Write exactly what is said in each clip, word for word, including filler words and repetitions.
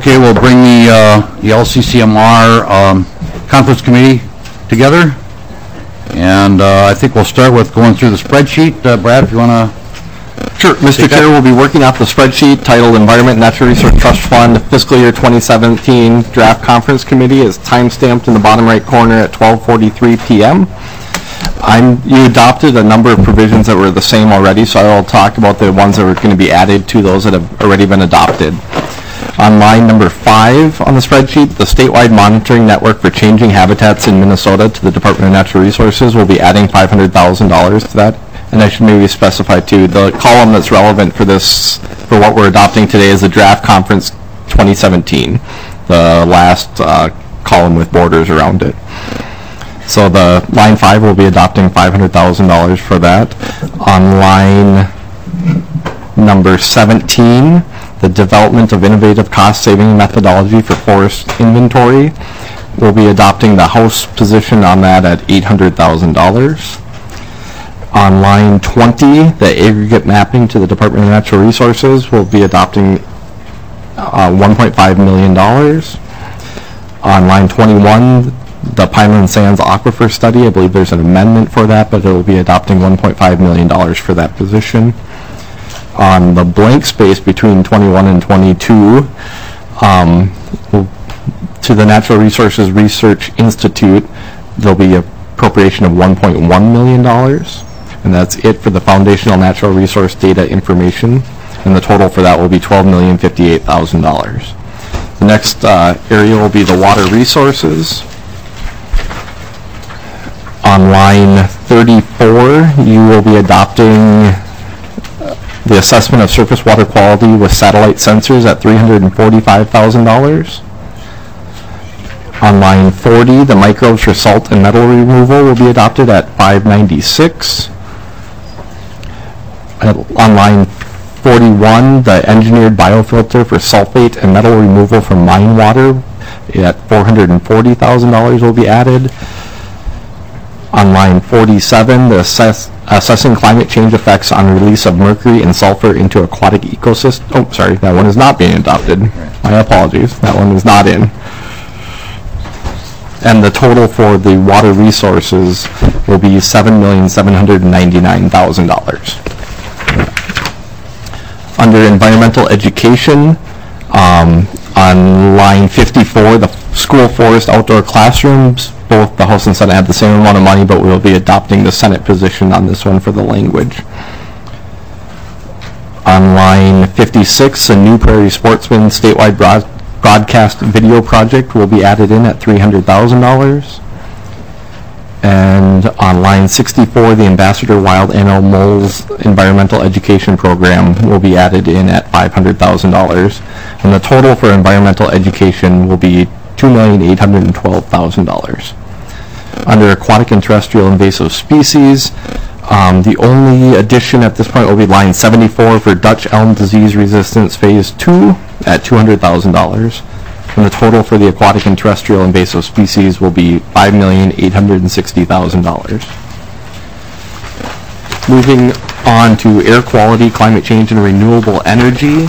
Okay, we'll bring the, uh, the L C C M R um, conference committee together. And uh, I think we'll start with going through the spreadsheet. Uh, Brad, if you want to. Sure. Mister Chair, we'll be working off the spreadsheet titled Environment and Natural Resource Trust Fund Fiscal Year twenty seventeen Draft Conference Committee. Is time-stamped in the bottom right corner at twelve forty-three p m I'm, you adopted a number of provisions that were the same already, so I'll talk about the ones that are going to be added to those that have already been adopted. On line number five on the spreadsheet, the statewide monitoring network for changing habitats in Minnesota to the Department of Natural Resources will be adding five hundred thousand dollars to that. And I should maybe specify too, the column that's relevant for this, for what we're adopting today, is the Draft Conference twenty seventeen, the last uh, column with borders around it. So the line five will be adopting five hundred thousand dollars for that. On line number seventeen, the development of innovative cost-saving methodology for forest inventory, we'll be adopting the House position on that at eight hundred thousand dollars. On line twenty, the aggregate mapping to the Department of Natural Resources will be adopting uh, one point five million dollars. On line twenty-one, the Pineland Sands Aquifer Study, I believe there's an amendment for that, but it will be adopting one point five million dollars for that position. On the blank space between twenty-one and twenty-two, um, to the Natural Resources Research Institute, there'll be an appropriation of one point one million dollars. And that's it for the foundational natural resource data information, and the total for that will be twelve million fifty-eight thousand dollars. The next uh, area will be the water resources. On line thirty-four, you will be adopting the assessment of surface water quality with satellite sensors at three hundred forty-five thousand dollars. On line forty, the microbes for salt and metal removal will be adopted at five ninety-six. On line forty-one, the engineered biofilter for sulfate and metal removal from mine water at four hundred forty thousand dollars will be added. On line forty-seven, the assess, assessing climate change effects on release of mercury and sulfur into aquatic ecosystem. Oh, sorry, that one is not being adopted. My apologies, that one is not in. And the total for the water resources will be seven million seven hundred ninety-nine thousand dollars. Under environmental education, um, on line fifty-four, the school forest outdoor classrooms, both the House and Senate have the same amount of money, but we will be adopting the Senate position on this one for the language. On line fifty-six, a New Prairie Sportsman statewide broad broadcast video project will be added in at three hundred thousand dollars. And on line sixty-four, the Ambassador Wild Animal Moles Environmental Education Program will be added in at five hundred thousand dollars. And the total for environmental education will be two million eight hundred twelve thousand dollars. Under aquatic and terrestrial invasive species, um, the only addition at this point will be line seventy-four for Dutch elm disease resistance phase two at two hundred thousand dollars. And the total for the aquatic and terrestrial invasive species will be five million eight hundred sixty thousand dollars. Moving on to air quality, climate change, and renewable energy.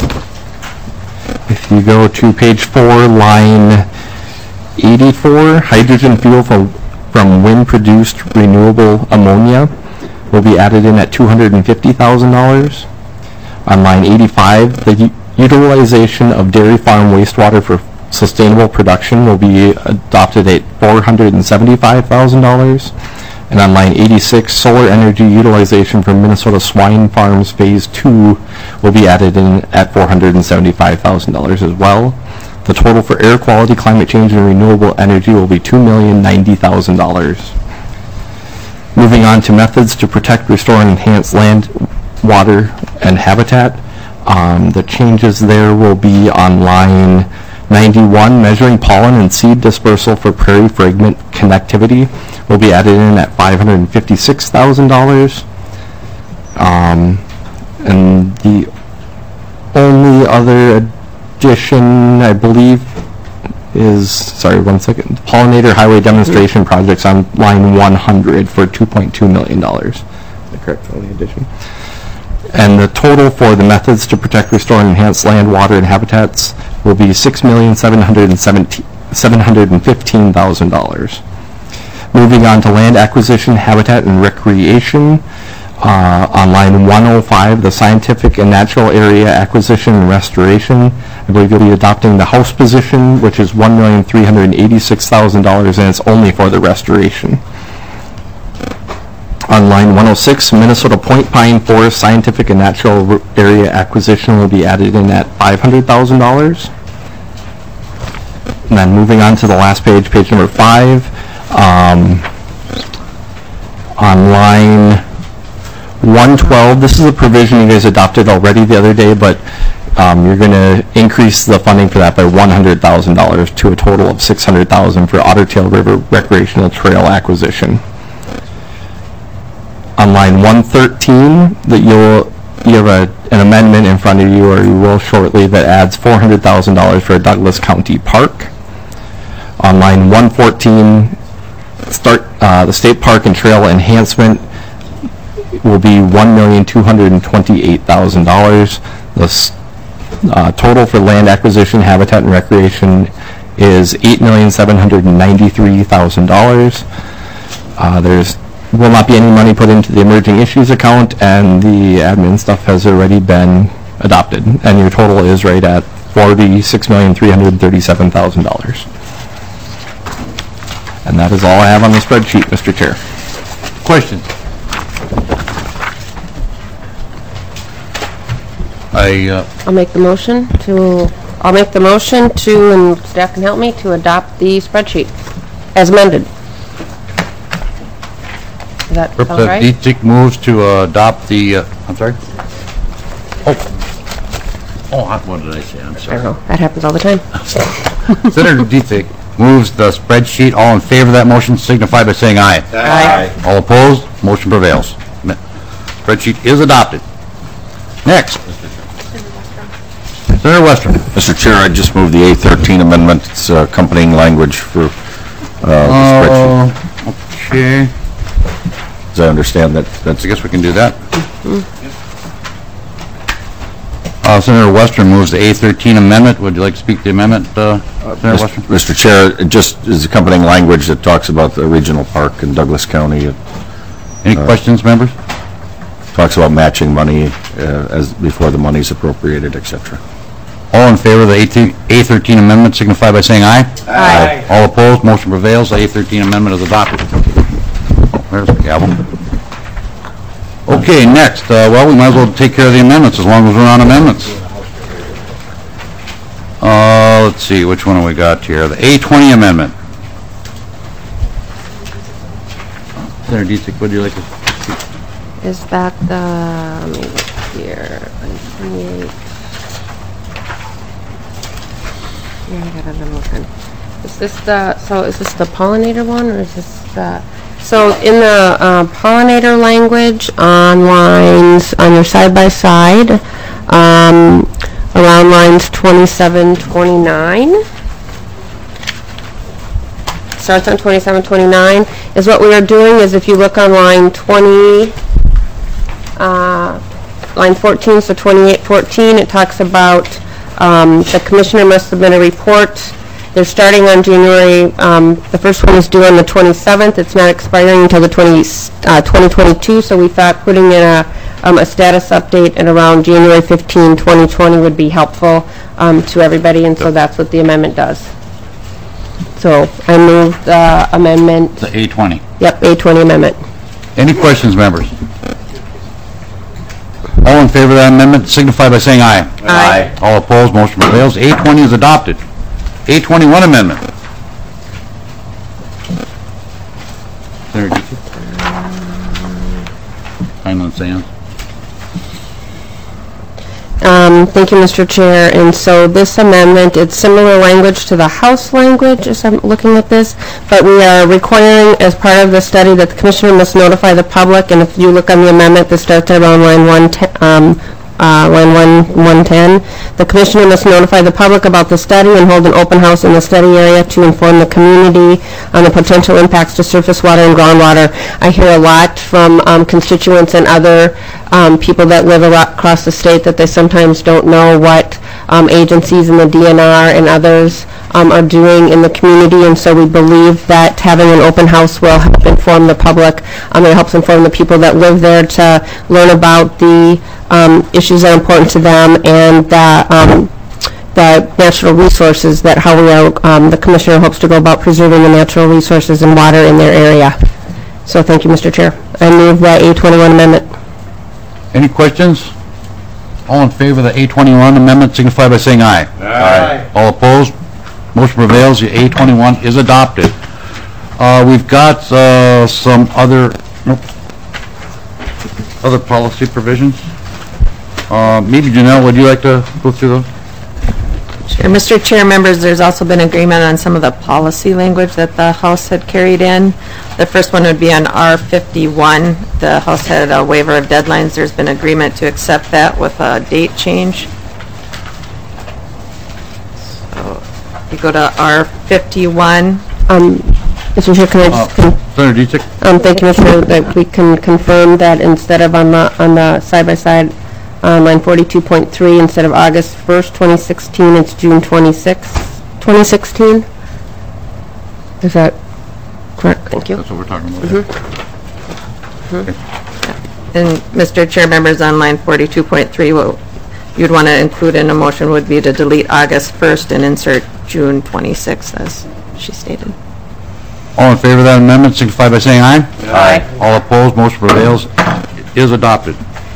If you go to page four, line eighty-four, hydrogen fuel from, from wind-produced renewable ammonia will be added in at two hundred fifty thousand dollars. On line eighty-five, the utilization of dairy farm wastewater for sustainable production will be adopted at four hundred seventy-five thousand dollars. And on line eighty-six, solar energy utilization from Minnesota Swine Farms Phase two will be added in at four hundred seventy-five thousand dollars as well. The total for air quality, climate change, and renewable energy will be two million ninety thousand dollars. Moving on to methods to protect, restore, and enhance land, water, and habitat. Um, the changes there will be on line ninety-one, measuring pollen and seed dispersal for prairie fragment connectivity will be added in at five hundred fifty-six thousand dollars. Um, and the only other addition, I believe, is, sorry, one second, pollinator highway demonstration projects on line one hundred for two point two million dollars. The correct only addition. And the total for the methods to protect, restore, and enhance land, water, and habitats will be six million seven hundred fifteen thousand dollars. Moving on to land acquisition, habitat, and recreation. Uh, on line one oh five, the scientific and natural area acquisition and restoration, I believe you'll be adopting the house position, which is one million three hundred eighty-six thousand dollars, and it's only for the restoration. On line one oh six, Minnesota Point Pine Forest scientific and natural area acquisition will be added in at five hundred thousand dollars. And then moving on to the last page, page number five, um, on line one twelve, this is a provision you guys adopted already the other day, but um, you're going to increase the funding for that by one hundred thousand dollars to a total of six hundred thousand dollars for Otter Tail River recreational trail acquisition. On line one thirteen, that you'll you have a, an amendment in front of you, or you will shortly, that adds four hundred thousand dollars for a Douglas County Park. On line one fourteen, start uh, the state park and trail enhancement will be one million two hundred twenty-eight thousand dollars. The uh, total for land acquisition, habitat, and recreation is eight million seven hundred ninety-three thousand dollars. Uh, there's will not be any money put into the emerging issues account, and the admin stuff has already been adopted, and your total is right at forty-six million three hundred thirty-seven thousand dollars. And that is all I have on the spreadsheet, Mister Chair. Questions? I, uh, I'll make the motion to, I'll make the motion to, and staff can help me, to adopt the spreadsheet as amended. Does that sound Representative right? Dietrich moves to uh, adopt the, uh, I'm sorry? Oh, oh, I- what did I say? I'm I sorry. don't know, that happens all the time. Senator Dietrich moves the spreadsheet. All in favor of that motion signify by saying aye. Aye. All opposed, motion prevails. Me- Spreadsheet is adopted. Next. Senator Western. Mister Chair, I just moved the A thirteen amendment. It's uh, accompanying language for uh, the spreadsheet. Uh, okay. As I understand that, that's I guess we can do that. Uh, Senator Western moves the A thirteen amendment. Would you like to speak to the amendment, uh, Senator Western? Mister Chair, it just is accompanying language that talks about the regional park in Douglas County. It Any questions, members? talks about matching money uh, as before the money is appropriated, et cetera. All in favor of the A thirteen amendment signify by saying aye. Aye. All opposed, motion prevails. The A thirteen amendment is adopted. Oh, there's the gavel. Okay, next. Uh, well, we might as well take care of the amendments as long as we're on amendments. Uh, let's see, which one have we got here? The A twenty amendment. Senator Dietrich, would you like to speak? Is that the, let me look here, twenty-eight. Yeah, I got another one. Is this the, so is this the pollinator one, or is this the, so in the uh, pollinator language on lines, on your side-by-side, um, around lines twenty-seven, twenty-nine, starts on twenty-seven, twenty-nine, is what we are doing is if you look on line twenty, uh, line fourteen, so twenty-eight fourteen, it talks about um, the commissioner must submit a report. They're starting on January, um, the first one is due on the twenty-seventh. It's not expiring until the twenty, uh, twenty twenty-two, so we thought putting in a, um, a status update at around January fifteenth, twenty twenty would be helpful um, to everybody, and so that's what the amendment does. So I move the amendment, The A twenty. yep, A twenty amendment. Any questions, members? All in favor of that amendment signify by saying aye. Aye. All opposed, motion prevails. A twenty is adopted. A twenty-one amendment. Senator Dietrich? Heinlein Sands. Um, thank you, Mister Chair. And so this amendment, it's similar language to the House language, as I'm looking at this, but we are requiring, as part of the study, that the commissioner must notify the public. And if you look on the amendment, this starts around line one ten, um, uh, line one one ten. The commissioner must notify the public about the study and hold an open house in the study area to inform the community on the potential impacts to surface water and groundwater. I hear a lot from um, constituents and other um, people that live across the state that they sometimes don't know what um, agencies in the D N R and others um, are doing in the community, and so we believe that having an open house will help inform the public, um, it helps inform the people that live there to learn about the um, issues that are important to them and the um, the natural resources that how we are, um, the commissioner hopes to go about preserving the natural resources and water in their area. So thank you, Mister Chair. I move the A twenty-one amendment. Any questions? All in favor of the A twenty-one amendment signify by saying aye. Aye. All opposed? Motion prevails. The A twenty-one is adopted. Uh, we've got uh, some other, nope, other policy provisions. Uh, Maybe Janelle, would you like to go through those? Sure. Mister Chair, members, there's also been agreement on some of the policy language that the House had carried in. The first one would be on R fifty-one. The House had a waiver of deadlines. There's been agreement to accept that with a date change. So you go to R fifty-one. Um, Mister Chair, can I just, con- Uh, Senator Dietrich? um, thank you, Mister Chair, that we can confirm that instead of on the, on the side-by-side, uh, line forty-two point three, instead of August first, twenty sixteen, it's June twenty-sixth, twenty sixteen? Is that correct? Thank you. That's what we're talking about. And Mister Chair, members, on line forty-two point three, what you'd want to include in a motion would be to delete August first and insert June twenty-sixth, as she stated. All in favor of that amendment signify by saying aye. Aye. All opposed? Motion prevails. It is adopted.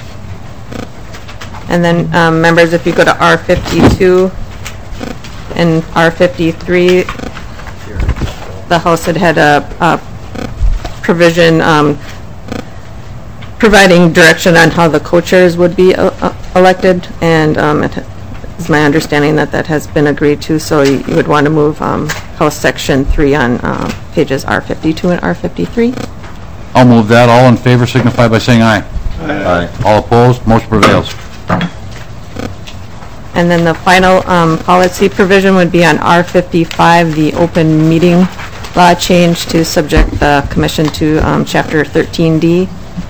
And then, um, members, if you go to R fifty-two and R fifty-three, the House had had a, a provision um, providing direction on how the co-chairs would be uh, uh, elected, and um, it is my understanding that that has been agreed to, so you, you would want to move um, House Section three on um, pages R fifty-two and R fifty-three. I'll move that. All in favor signify by saying aye. Aye. All opposed? Motion prevails. And then the final um, policy provision would be on R fifty-five, the open meeting law change to subject the commission to um, Chapter thirteen D.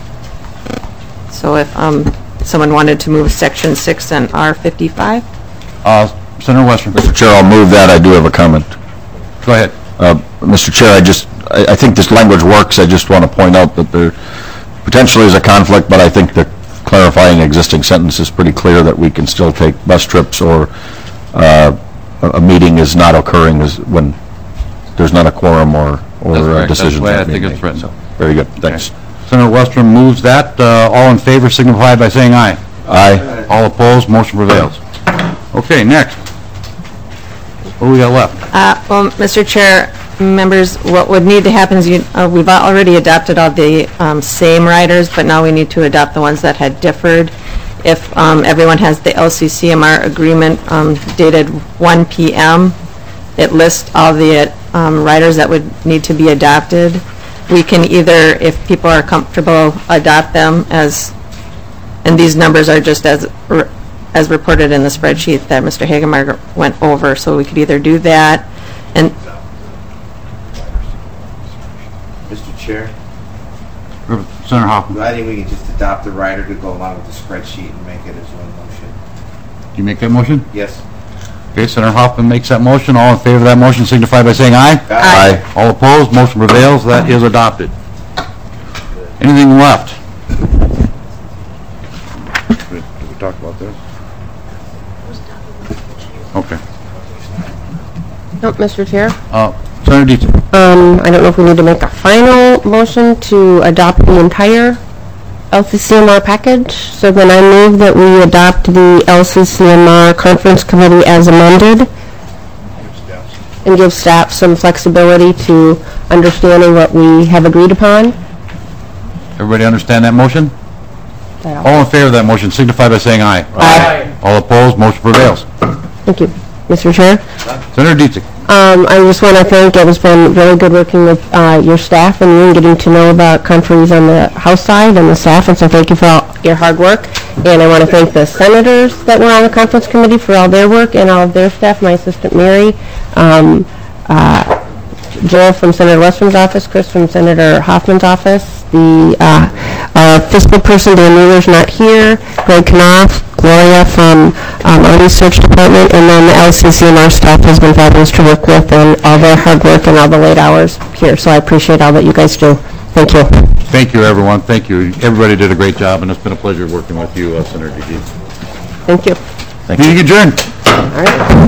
So if um, someone wanted to move Section six on R fifty-five? Uh, Senator Western. Mister Chair, I'll move that. I do have a comment. Go ahead. Uh, Mister Chair, I just, I I think this language works. I just want to point out that there potentially is a conflict, but I think the clarifying existing sentence is pretty clear that we can still take bus trips, or uh, a a meeting is not occurring as when there's not a quorum or That's or correct. a That's decision. the way I not being think it's made. written. So, very good. Thanks. Senator Western moves that. Uh, all in favor signify by saying aye. Aye. All opposed? Motion prevails. Okay, next. What do we got left? Uh, Well, Mister Chair, members, what would need to happen is you, uh, we've already adopted all the um, same riders, but now we need to adopt the ones that had differed. If um, everyone has the L C C M R agreement um, dated one P M, it lists all the um, riders that would need to be adopted. We can either, if people are comfortable, adopt them as, and these numbers are just as as reported in the spreadsheet that Mister Hagemeyer went over, so we could either do that, and Mister Chair, Senator Hoffman, I think we can just adopt the rider to go along with the spreadsheet and make it as one motion. do you make that motion? Yes. Okay, Senator Hoffman makes that motion. All in favor of that motion signify by saying aye. Aye. All opposed? Motion prevails. That is adopted. Anything left? Did we talk about this? Okay. Nope, Mister Chair. Uh, Senator Dietrich. Um, I don't know if we need to make a final motion to adopt the entire L C C M R package. So then I move that we adopt the L C C M R Conference Committee as amended and give staff some flexibility to understanding what we have agreed upon. Everybody understand that motion? All in favor of that motion signify by saying aye. Aye. All opposed? Motion prevails. Thank you, Mister Chair. Senator Dietrich. Um, I just want to thank, it has been really good working with uh, your staff and you and getting to know about countries on the House side and the staff, and so thank you for all your hard work. And I want to thank the senators that were on the conference committee for all their work and all of their staff, my assistant Mary, um, uh, Joel from Senator Western's office, Chris from Senator Hoffman's office, the uh, Our fiscal person, Dan Mueller's not here. Greg Knopf, Gloria from um, our research department, and then the L C C and our staff has been fabulous to work with, and all their hard work and all the late hours here. So I appreciate all that you guys do. Thank you. Thank you, everyone. Thank you. Everybody did a great job, and it's been a pleasure working with you, uh, Senator Gee. Thank you. Meeting adjourned. All right.